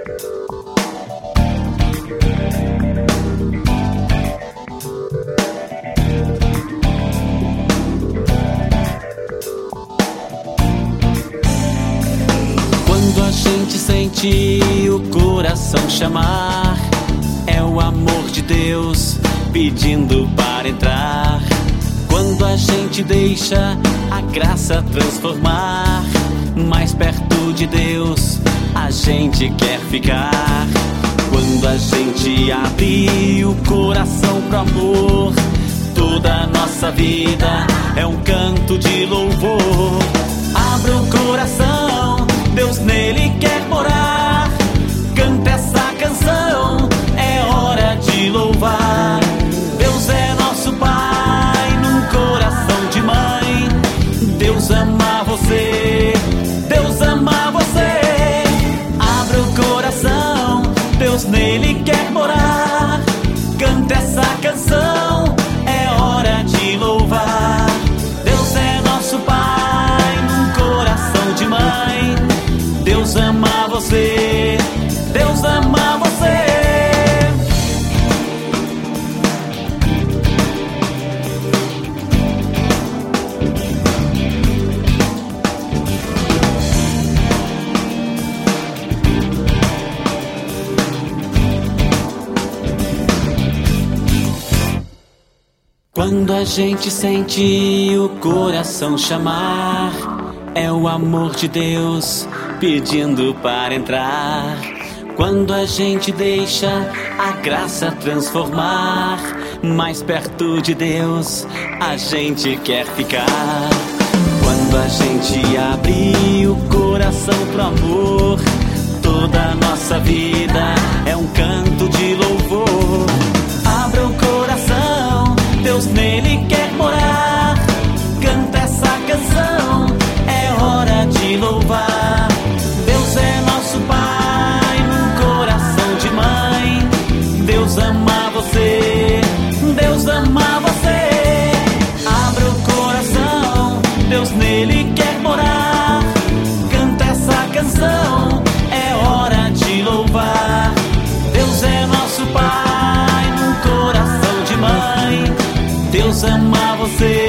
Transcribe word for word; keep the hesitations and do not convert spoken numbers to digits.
Quando a gente sente o coração chamar, é o amor de Deus pedindo para entrar. Quando a gente deixa a graça transformar, mais perto de Deus a gente quer ficar. Quando a gente abre o coração pro amor, toda a nossa vida é um canto de louvor. Abra o coração, Deus nele quer morar. Canta essa canção, é hora de louvar. Deus é nosso Pai num coração de mãe. Deus ama você, Deus ama você. Abra o coração, Deus nele quer morar. Canta essa canção, é hora de louvar. Deus é nosso Pai num coração de mãe. Deus ama você, Deus ama você. Quando a gente sente o coração chamar, é o amor de Deus pedindo para entrar. Quando a gente deixa a graça transformar, mais perto de Deus a gente quer ficar. Quando a gente abre o coração pro amor, toda a nossa vida é um canto de louvor. Abra o coração, Deus nele quer morar. Canta essa canção, é hora de louvar. Deus é nosso Pai num coração de mãe. Deus ama você, Deus ama você. Abra o coração, Deus nele quer morar. Canta essa canção, é hora de louvar. Deus é nosso Pai num coração de mãe. Deus ama você,